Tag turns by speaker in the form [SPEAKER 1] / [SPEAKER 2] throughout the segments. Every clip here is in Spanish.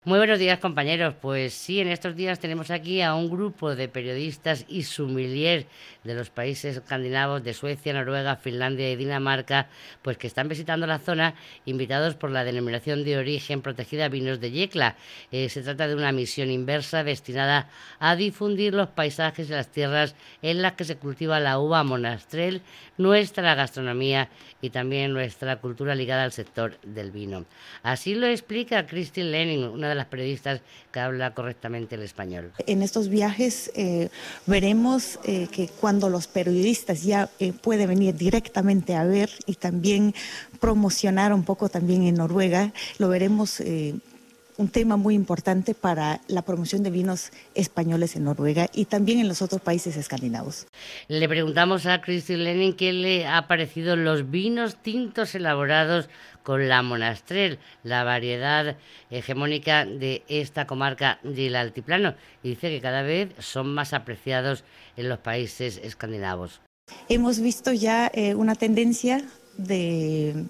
[SPEAKER 1] Muy buenos días, compañeros. Pues sí, en estos días tenemos aquí a un grupo de periodistas y sommelier de los países escandinavos, de Suecia, Noruega, Finlandia y Dinamarca, pues que están visitando la zona, invitados por la denominación de origen protegida Vinos de Yecla. Se trata de una misión inversa destinada a difundir los paisajes y las tierras en las que se cultiva la uva monastrell, nuestra gastronomía y también nuestra cultura ligada al sector del vino. Así lo explica Kristin Lenning, una de las periodistas que habla correctamente el español.
[SPEAKER 2] En estos viajes veremos que cuando los periodistas ya pueden venir directamente a ver y también promocionar un poco también en Noruega, lo veremos un tema muy importante para la promoción de vinos españoles en Noruega y también en los otros países escandinavos.
[SPEAKER 1] Le preguntamos a Kristin Lenning qué le ha parecido los vinos tintos elaborados con la monastrell, la variedad hegemónica de esta comarca del altiplano, y dice que cada vez son más apreciados en los países escandinavos.
[SPEAKER 2] Hemos visto ya una tendencia de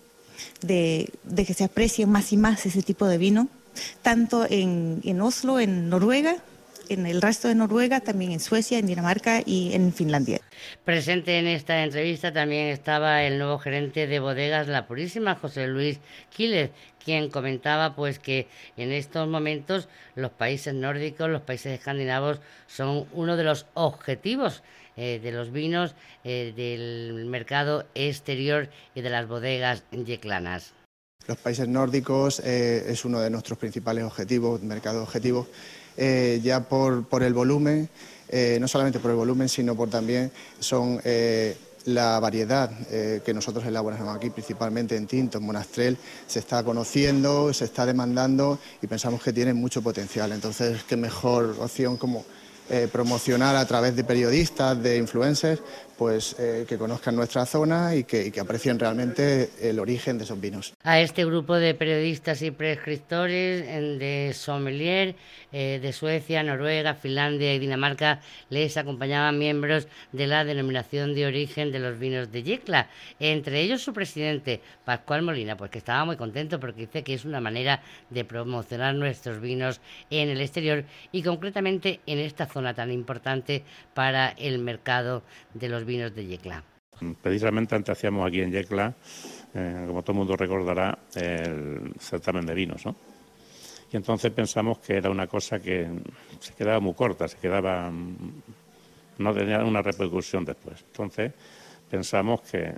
[SPEAKER 2] que se aprecie más y más ese tipo de vino, tanto en Oslo, en Noruega, en el resto de Noruega, también en Suecia, en Dinamarca y en Finlandia.
[SPEAKER 1] Presente en esta entrevista también estaba el nuevo gerente de bodegas La Purísima, José Luis Quílez, quien comentaba pues que en estos momentos los países nórdicos, los países escandinavos son uno de los objetivos de los vinos del mercado exterior y de las bodegas yeclanas.
[SPEAKER 3] Los países nórdicos es uno de nuestros principales objetivos, mercado objetivo, ya por el volumen, no solamente por el volumen, sino por también son la variedad que nosotros elaboramos aquí, principalmente en tintos, monastrell, se está conociendo, se está demandando y pensamos que tiene mucho potencial. Entonces, qué mejor opción como promocionar a través de periodistas, de influencers, pues que conozcan nuestra zona y que aprecien realmente el origen de esos vinos.
[SPEAKER 1] A este grupo de periodistas y prescriptores de sommelier de Suecia, Noruega, Finlandia y Dinamarca les acompañaban miembros de la denominación de origen de los vinos de Yecla, entre ellos su presidente, Pascual Molina, pues que estaba muy contento porque dice que es una manera de promocionar nuestros vinos en el exterior y concretamente en esta zona tan importante para el mercado de los vinos de Yecla.
[SPEAKER 4] Precisamente antes hacíamos aquí en Yecla, como todo el mundo recordará, el certamen de vinos, ¿no? Y entonces pensamos que era una cosa que se quedaba muy corta, no tenía una repercusión después. Entonces pensamos que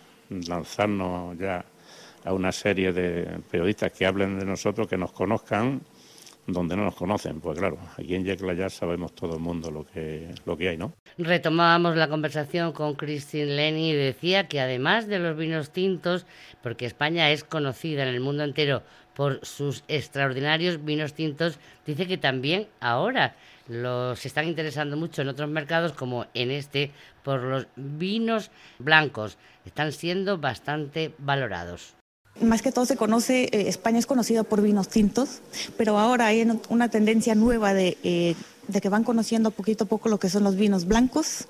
[SPEAKER 4] lanzarnos ya a una serie de periodistas que hablen de nosotros, que nos conozcan, donde no nos conocen, pues claro, aquí en Yecla ya sabemos todo el mundo lo que hay, ¿no?
[SPEAKER 1] Retomábamos la conversación con Kristin Lenning y decía que además de los vinos tintos, porque España es conocida en el mundo entero por sus extraordinarios vinos tintos, dice que también ahora los están interesando mucho en otros mercados, como en este, por los vinos blancos. Están siendo bastante valorados.
[SPEAKER 2] Más que todo se conoce, España es conocida por vinos tintos, pero ahora hay una tendencia nueva de que van conociendo poquito a poco lo que son los vinos blancos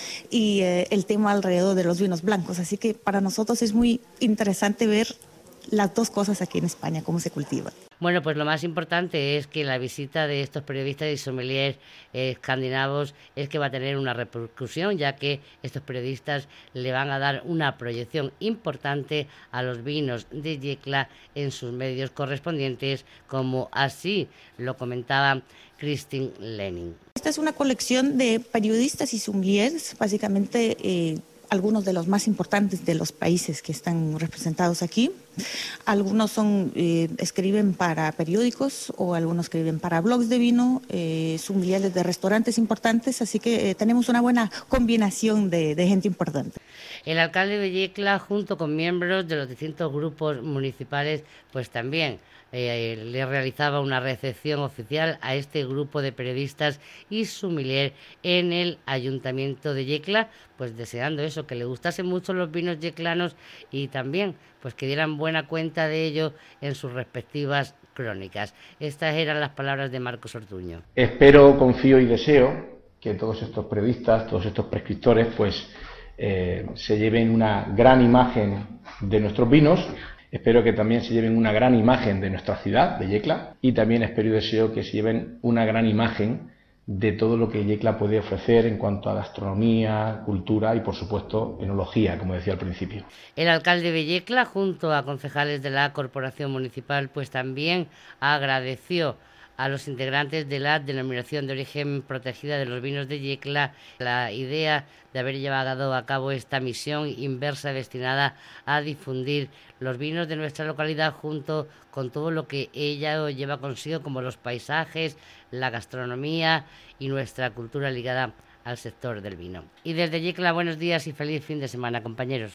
[SPEAKER 2] y el tema alrededor de los vinos blancos. Así que para nosotros es muy interesante ver las dos cosas aquí en España, cómo se cultivan.
[SPEAKER 1] Bueno, pues lo más importante es que la visita de estos periodistas y sommeliers escandinavos es que va a tener una repercusión, ya que estos periodistas le van a dar una proyección importante a los vinos de Yecla en sus medios correspondientes, como así lo comentaba Kristin Lenning.
[SPEAKER 2] Esta es una colección de periodistas y sommeliers, básicamente algunos de los más importantes de los países que están representados aquí. Algunos escriben para periódicos o algunos escriben para blogs de vino, sommeliers de restaurantes importantes, así que tenemos una buena combinación de gente importante.
[SPEAKER 1] El alcalde de Yecla, junto con miembros de los distintos grupos municipales, pues también le realizaba una recepción oficial a este grupo de periodistas y sommelier en el Ayuntamiento de Yecla, pues deseando eso, que le gustasen mucho los vinos yeclanos y también pues que dieran buena cuenta de ello en sus respectivas crónicas. Estas eran las palabras de Marcos Ortuño.
[SPEAKER 5] Espero, confío y deseo que todos estos periodistas, todos estos prescriptores, pues se lleven una gran imagen de nuestros vinos Espero que también se lleven una gran imagen de nuestra ciudad, de Yecla, y también espero y deseo que se lleven una gran imagen de todo lo que Yecla puede ofrecer en cuanto a gastronomía, cultura y, por supuesto, enología, como decía al principio.
[SPEAKER 1] El alcalde de Yecla, junto a concejales de la Corporación Municipal, pues también agradeció a los integrantes de la Denominación de Origen Protegida de los Vinos de Yecla la idea de haber llevado a cabo esta misión inversa destinada a difundir los vinos de nuestra localidad junto con todo lo que ella lleva consigo, como los paisajes, la gastronomía y nuestra cultura ligada al sector del vino. Y desde Yecla, buenos días y feliz fin de semana, compañeros.